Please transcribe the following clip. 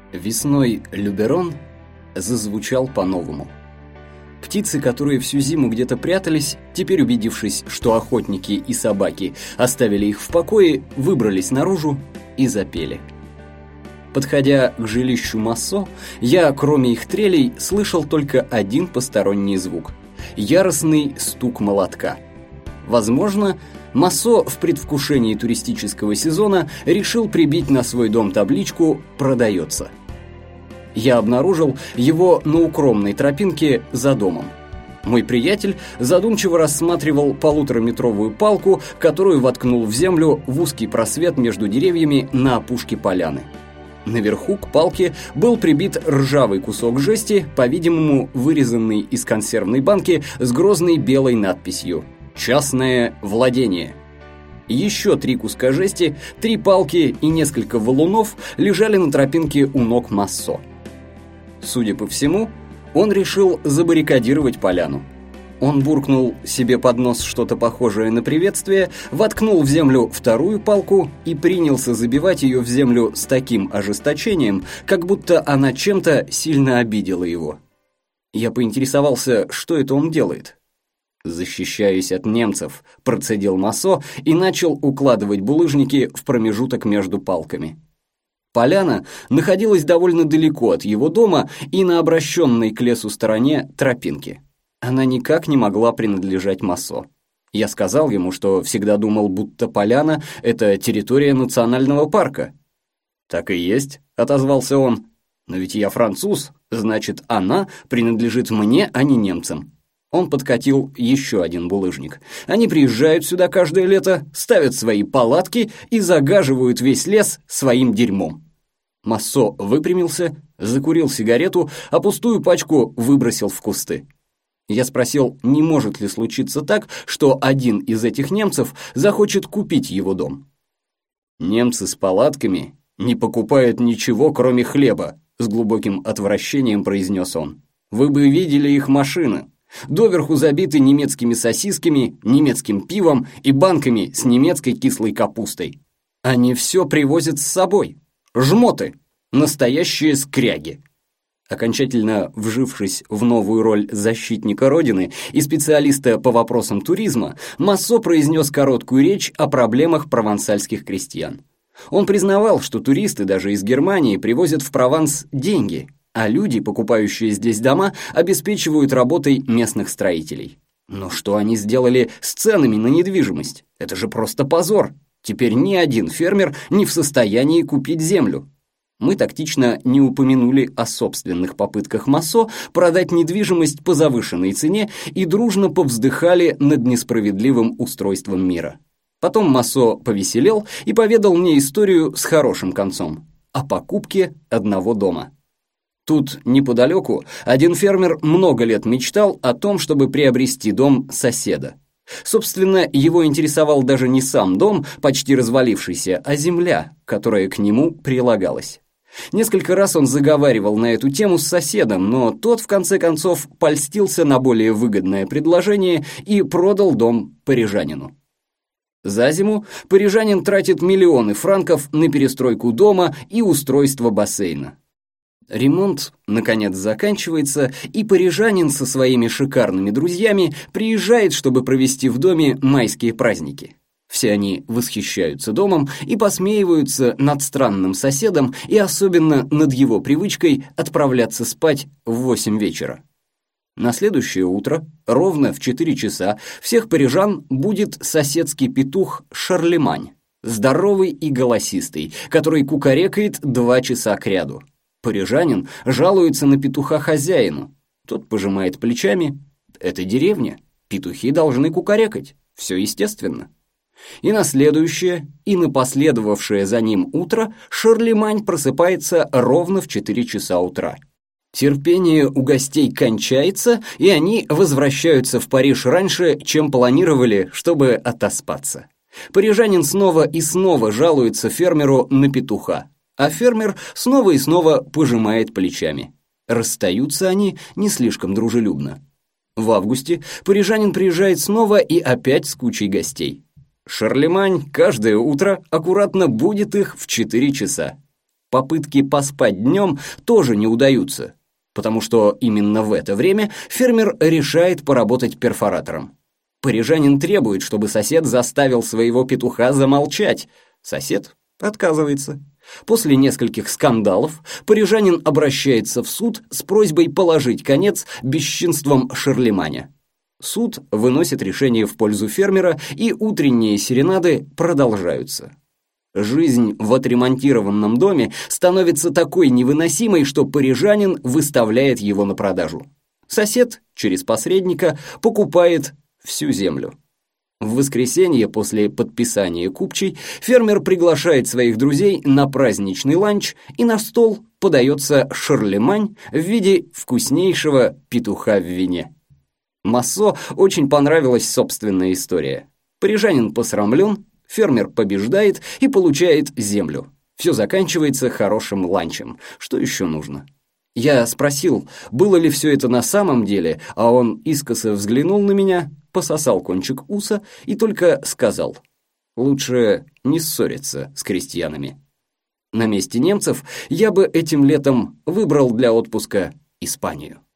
Весной Люберон зазвучал по-новому. Птицы, которые всю зиму где-то прятались, теперь убедившись, что охотники и собаки оставили их в покое, выбрались наружу и запели. Подходя к жилищу Массо, я, кроме их трелей, слышал только один посторонний звук – яростный стук молотка. Возможно, Массо в предвкушении туристического сезона решил прибить на свой дом табличку «Продается». Я обнаружил его на укромной тропинке за домом. Мой приятель задумчиво рассматривал 1,5-метровую палку, которую воткнул в землю в узкий просвет между деревьями на опушке поляны. Наверху к палке был прибит ржавый кусок жести, по-видимому, вырезанный из консервной банки с грозной белой надписью «Частное владение». Еще 3 куска жести, 3 палки и несколько валунов лежали на тропинке у ног Массо. Судя по всему, он решил забаррикадировать поляну. Он буркнул себе под нос что-то похожее на приветствие, воткнул в землю 2-ю палку и принялся забивать ее в землю с таким ожесточением, как будто она чем-то сильно обидела его. Я поинтересовался, что это он делает. «Защищаюсь от немцев», – процедил Массо и начал укладывать булыжники в промежуток между палками. Поляна находилась довольно далеко от его дома и на обращенной к лесу стороне тропинки. Она никак не могла принадлежать Массо. Я сказал ему, что всегда думал, будто поляна – это территория национального парка. «Так и есть», – отозвался он. «Но ведь я француз, значит, она принадлежит мне, а не немцам». Он подкатил еще один булыжник. Они приезжают сюда каждое лето, ставят свои палатки и загаживают весь лес своим дерьмом. Массо выпрямился, закурил сигарету, а пустую пачку выбросил в кусты. Я спросил, не может ли случиться так, что один из этих немцев захочет купить его дом. «Немцы с палатками не покупают ничего, кроме хлеба», с глубоким отвращением произнес он. «Вы бы видели их машины. Доверху забиты немецкими сосисками, немецким пивом и банками с немецкой кислой капустой. Они все привозят с собой. Жмоты. Настоящие скряги». Окончательно вжившись в новую роль защитника Родины и специалиста по вопросам туризма, Массо произнес короткую речь о проблемах провансальских крестьян. Он признавал, что туристы даже из Германии привозят в Прованс деньги, а люди, покупающие здесь дома, обеспечивают работой местных строителей. Но что они сделали с ценами на недвижимость? Это же просто позор. Теперь ни один фермер не в состоянии купить землю. Мы тактично не упомянули о собственных попытках Массо продать недвижимость по завышенной цене и дружно повздыхали над несправедливым устройством мира. Потом Массо повеселел и поведал мне историю с хорошим концом о покупке одного дома. Тут, неподалеку, один фермер много лет мечтал о том, чтобы приобрести дом соседа. Собственно, его интересовал даже не сам дом, почти развалившийся, а земля, которая к нему прилагалась. Несколько раз он заговаривал на эту тему с соседом, но тот, в конце концов, польстился на более выгодное предложение и продал дом парижанину. За зиму парижанин тратит миллионы франков на перестройку дома и устройство бассейна. Ремонт, наконец, заканчивается, и парижанин со своими шикарными друзьями приезжает, чтобы провести в доме майские праздники. Все они восхищаются домом и посмеиваются над странным соседом и особенно над его привычкой отправляться спать в 8 вечера. На следующее утро, ровно в 4 часа, всех парижан будет соседский петух Шарлемань, здоровый и голосистый, который кукарекает 2 часа кряду. Парижанин жалуется на петуха хозяину. Тот пожимает плечами. Это деревня. Петухи должны кукарекать. Все естественно. И на следующее, и на последовавшее за ним утро Шарлемань просыпается ровно в 4 часа утра. Терпение у гостей кончается, и они возвращаются в Париж раньше, чем планировали, чтобы отоспаться. Парижанин снова и снова жалуется фермеру на петуха. А фермер снова и снова пожимает плечами. Расстаются они не слишком дружелюбно. В августе парижанин приезжает снова и опять с кучей гостей. Шарлемань каждое утро аккуратно будит их в 4 часа. Попытки поспать днем тоже не удаются, потому что именно в это время фермер решает поработать перфоратором. Парижанин требует, чтобы сосед заставил своего петуха замолчать. Сосед отказывается. После нескольких скандалов парижанин обращается в суд с просьбой положить конец бесчинствам Шарлеманя. Суд выносит решение в пользу фермера, и утренние серенады продолжаются. Жизнь в отремонтированном доме становится такой невыносимой, что парижанин выставляет его на продажу. Сосед, через посредника, покупает всю землю. В воскресенье после подписания купчей фермер приглашает своих друзей на праздничный ланч, и на стол подается Шарлемань в виде вкуснейшего петуха в вине. Массо очень понравилась собственная история. Парижанин посрамлен, фермер побеждает и получает землю. Все заканчивается хорошим ланчем. Что еще нужно? Я спросил, было ли все это на самом деле, а он искоса взглянул на меня, пососал кончик уса и только сказал: лучше не ссориться с крестьянами. На месте немцев я бы этим летом выбрал для отпуска Испанию.